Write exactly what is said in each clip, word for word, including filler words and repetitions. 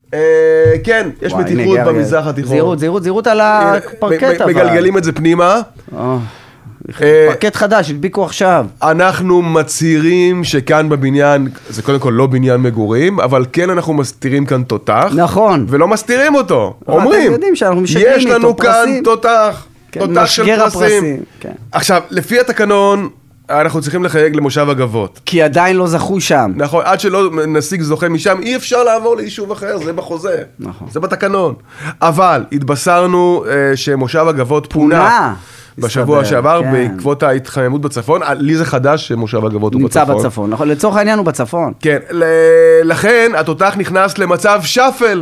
כן, יש מתיחות במזרח התיכון. זהירות, זהירות, זהירות על הפרקט. מגלגלים את זה פנימה. פרקט חדש, הדביקו עכשיו. אנחנו מצהירים שכאן בבניין, זה קודם כל לא בניין מגורים, אבל כן אנחנו מסתירים כאן תותח. נכון. ולא מסתירים אותו. אומרים, יש לנו כאן תותח, תותח של פרסים. עכשיו, לפי התקנון, אנחנו צריכים לחייג למושב הגבות. כי עדיין לא זכו שם. נכון, עד שלא נשיג זוכה משם, אי אפשר לעבור ליישוב אחר, זה בחוזה. נכון. זה בתקנון. אבל התבשרנו שמושב הגבות פונה. בשבוע שעבר, בעקבות ההתחממות בצפון, לי זה חדש שמושב הגבות הוא בצפון. נמצא בצפון, נכון, לצורך העניין הוא בצפון. כן, לכן התותח נכנס למצב שפל.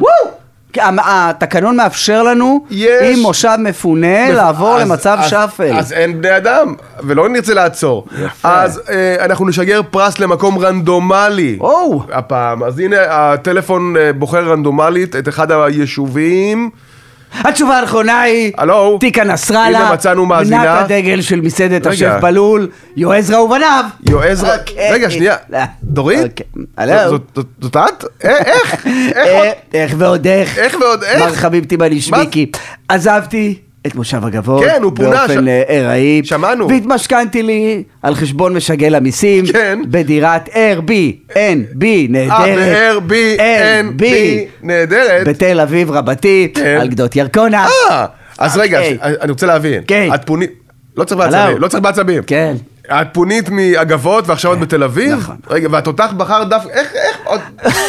התקנון מאפשר לנו, אם מושב מפונה, לעבור למצב שפל. אז אין בני אדם, ולא נרצה לעצור. אז אנחנו נשגר פרס למקום רנדומלי. הפעם, אז הנה הטלפון בוחר רנדומלית את אחד היישובים. התשובה הנכונה היא, תיקה נסראללה, מנת הדגל של מסעדת השף בלול, יועז ראובניו. יועז ראובניו, רגע שנייה, דורית? זאת את? איך? איך ועוד איך? איך ועוד איך? מר חביבתי בנשמיקי. עזבתי את מושב הגבות, כן, הוא פונה, באופן עראי, שמענו, והתמשכנתי לי על חשבון משגל המיסים, כן, בדירת Airbnb נהדרת, Airbnb נהדרת, בתל אביב רבתי, כן, על גדות ירקונה. אה, אז רגע, אני רוצה להבין, כן, את פונית, לא צריך בעצבים, לא צריך בעצבים, כן, את פונית מהגבות ועכשיו את בתל אביב, נכון, רגע, והתותח בחר דף, איך, איך, עוד...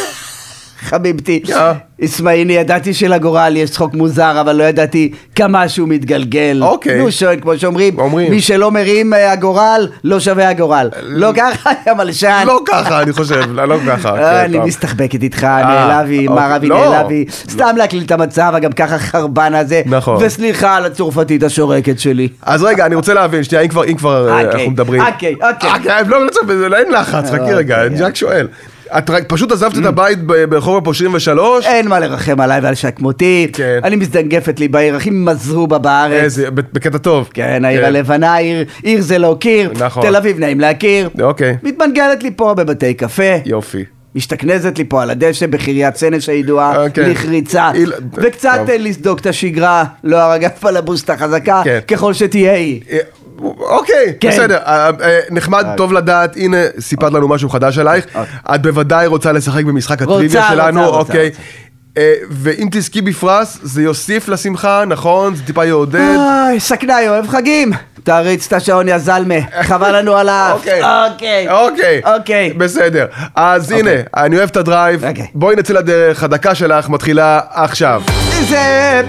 חביבתי, אסמאעיני, ידעתי שלגורל יש צחוק מוזר, אבל לא ידעתי כמה שהוא מתגלגל. אוקיי. נו שואל, כמו שאומרים, מי שלא מרים הגורל, לא שווה הגורל. לא ככה, יא מלשן. לא ככה, אני חושב, לא ככה. אני מסתחבקת איתך, נעלבי, מר אבי נעלבי. סתם להקליל את המצב, גם ככה חרבן הזה. נכון. וסליחה על הצורפתית השורקת שלי. אז רגע, אני רוצה להבין, שנייה, אם כבר אנחנו מדברים. אוקיי, אוקיי. לא, אין לחץ, חכי רגע, אני רק שואל. את פשוט עזבת את הבית ברחוב הפושרים ושלוש? אין מה לרחם עליי ועל שכמותי. אני מזדנגפת לי בעיר, הכי מזרו בה בארץ. איזה, בקטע טוב. כן, העיר הלבנה, עיר זה להוקיר. תל אביב נעים להכיר. אוקיי. מתמנגלת לי פה בבתי קפה. יופי. משתכנזת לי פה על הדשא בחיריית סנש הידועה, לחריצה, וקצת לסדוק את השגרה, לא הרגע פלבוסט החזקה, ככל שתהיה היא. אוקיי, בסדר, נחמד, טוב לדעת, הנה סיפרת לנו משהו חדש עלייך, את בוודאי רוצה לשחק במשחק הטריוויה שלנו, אוקיי, ואם תזכי בפרס, זה יוסיף לשמחה, נכון? זה טיפה יעודד. סכנאי, אוהב חגים, תריץ את השעון יא זלמה, חבל לנו עליו. אוקיי, אוקיי, אוקיי, בסדר, אז הנה, אני אוהב את הדרייב, בואי נצא לדרך, הדקה שלך מתחילה עכשיו. זה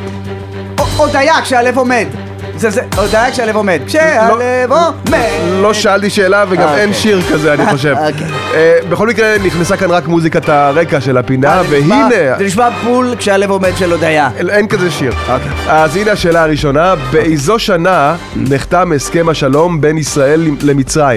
הודיה כשהלב עומד. זה זה, הודעה כשהלב עומד, כשהלב עומד. לא שאלתי שאלה וגם אין שיר כזה אני חושב. בכל מקרה נכנסה כאן רק מוזיקת הרקע של הפינה והנה. זה נשמע פול כשהלב עומד של הודעה. אין כזה שיר. אז הנה השאלה הראשונה, באיזו שנה נחתם הסכם השלום בין ישראל למצרים?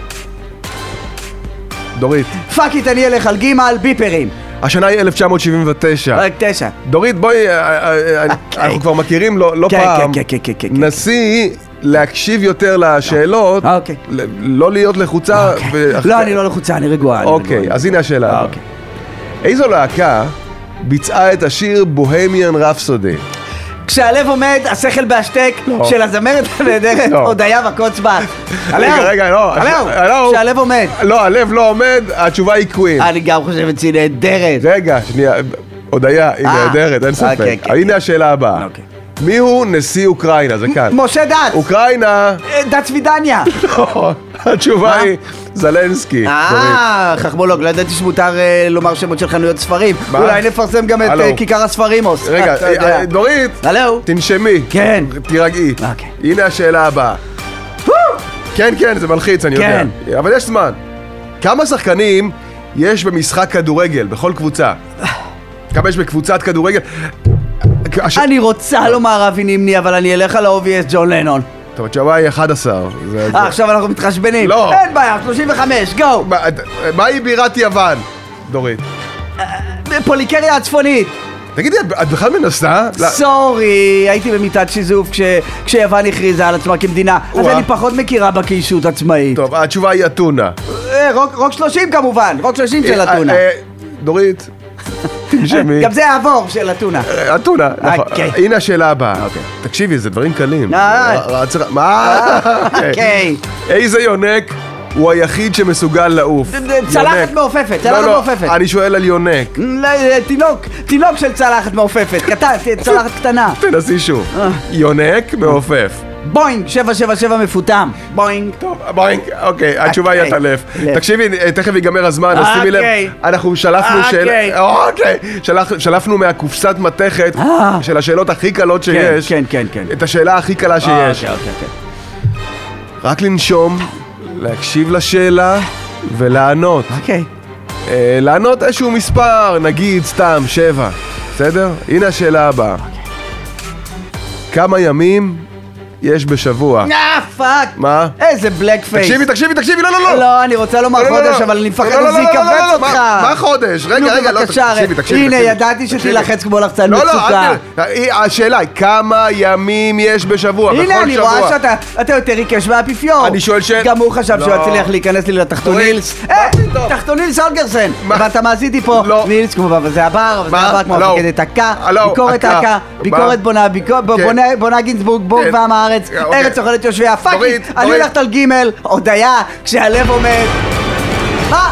דורית. פאקית אני אלך על גימל ביפרים. השנה היא אלף תשע מאות שבעים ותשע. רק תשע. דורית, בואי, אנחנו כבר מכירים לא פעם. נסי להקשיב יותר לשאלות, לא להיות לחוצה. לא, אני לא לחוצה, אני רגועה. אוקיי, אז הנה השאלה. איזו להקה ביצעה את השיר בוהמיאן רפסודי? כשהלב עומד, השכל בהשתק של הזמרת הנהדרת, הודיה וקוצבה. רגע, רגע, לא. כשהלב עומד. לא, הלב לא עומד, התשובה היא קווין. אני גם חושבת שהיא נהדרת. רגע, שנייה, הודיה, היא נהדרת, אין ספק. הנה השאלה הבאה. מי הוא נשיא אוקראינה? זה כאן. משה דת. אוקראינה. דת סבידניה. לא, התשובה היא זלנסקי. אה, חכמולוג, לא ידעתי שמותר לומר שמות של חנויות ספרים. אולי נפרסם גם את כיכר הספרימוס. רגע, דורית, תנשמי. כן. תירגעי. הנה השאלה הבאה. כן, כן, זה מלחיץ, אני יודע. אבל יש זמן. כמה שחקנים יש במשחק כדורגל, בכל קבוצה? כמה יש בקבוצת כדורגל? אני רוצה לומר אבי נימני, אבל אני אלך על ה-אובייס ג'ון לנון. טוב, התשובה היא אחד עשר. אה, עכשיו אנחנו מתחשבנים. לא. אין בעיה, שלושים וחמש, גו. מהי בירת יוון, דורית? פוליקריה הצפונית. תגידי, את בכלל מנסה? סורי, הייתי במיטת שיזוף כשיוון הכריזה על עצמה כמדינה, אז אני פחות מכירה בקישות עצמאית. טוב, התשובה היא אתונה. רוק שלושים כמובן, רוק שלושים של אתונה. דורית, תנשמי. גם זה יעבור של אתונה. אתונה, נכון. הנה השאלה הבאה. תקשיבי, זה דברים קלים. מה? אוקיי. איזה יונק הוא היחיד שמסוגל לעוף? צלחת מעופפת, צלחת מעופפת. לא, לא, אני שואל על יונק. תינוק, תינוק של צלחת מעופפת, קטן, צלחת קטנה. תנסי שוב. יונק מעופף. בוינג, שבע שבע שבע מפותם. בוינג. טוב, בוינג, אוקיי, התשובה היא הטלף. תקשיבי, תכף ייגמר הזמן, אז שימי לב, אנחנו שלפנו שאלה, אוקיי, שלפנו מהקופסת מתכת של השאלות הכי קלות שיש, כן, כן, כן. את השאלה הכי קלה שיש. רק לנשום, להקשיב לשאלה ולענות. אוקיי. לענות איזשהו מספר, נגיד סתם, שבע, בסדר? הנה השאלה הבאה. כמה ימים יש בשבוע? אה, פאק! מה? איזה בלק פייס. תקשיבי, תקשיבי, תקשיבי, לא, לא, לא. לא, אני רוצה לומר חודש, אבל אני מפחד שזה יקבץ אותך. מה חודש? רגע, רגע, לא, תקשיבי, תקשיבי. הנה, ידעתי שתילחץ כמו לחצן מצוקה. לא, לא, השאלה היא, כמה ימים יש בשבוע? הנה, אני רואה שאתה יותר עיקש מהאפיפיור. אני שואל ש... גם הוא חשב שהוא יצליח להיכנס לי לתחתונילס. אה, תחתונילס אולגרסן. ואתה מאזיתי פה, נילס כמו זה הבר, וזה הבר כמו מפקדת הקה, ביקורת הקה, ביקורת בונה, בונה גינסבורג, בורג ועם הארץ, ארץ אוכלת יושביה, פאקי, אני הולכת על גימל, הודיה, כשהלב עומד. מה?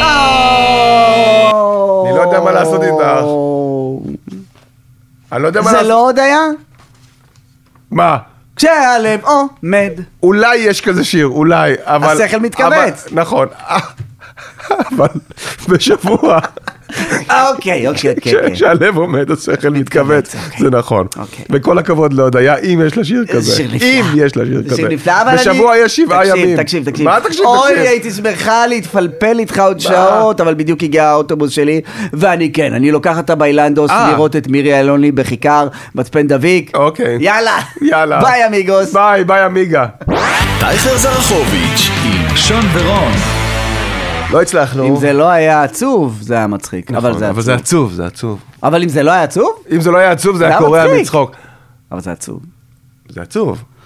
אני לא יודע מה לעשות איתך. אני לא יודע מה לעשות. זה לא הודיה? מה? כשהלב עומד. אולי יש כזה שיר, אולי, אבל... השכל מתכווץ. נכון. אבל בשבוע... אוקיי, אוקיי, אוקיי. כשהלב עומד, השכל מתכווץ, זה נכון. וכל הכבוד להודיה, אם יש לה שיר כזה. אם יש לה שיר כזה. בשבוע יש שבעה ימים. תקשיב, תקשיב. מה תקשיב? אוי, הייתי שמחה להתפלפל איתך עוד שעות, אבל בדיוק הגיע האוטובוס שלי, ואני כן, אני לוקחת את הביילנדוס לראות את מירי אלוני בכיכר, מצפן דביק. אוקיי. יאללה. יאללה. ביי אמיגוס. ביי, ביי אמיגה. טייכר זרחוביץ' עם שון ורון. לא הצלחנו. אם זה לא היה עצוב, זה היה מצחיק. נכון, אבל זה עצוב, זה עצוב. אבל אם זה לא היה עצוב? אם זה לא היה עצוב, זה היה קורע מצחוק. אבל זה עצוב. זה עצוב.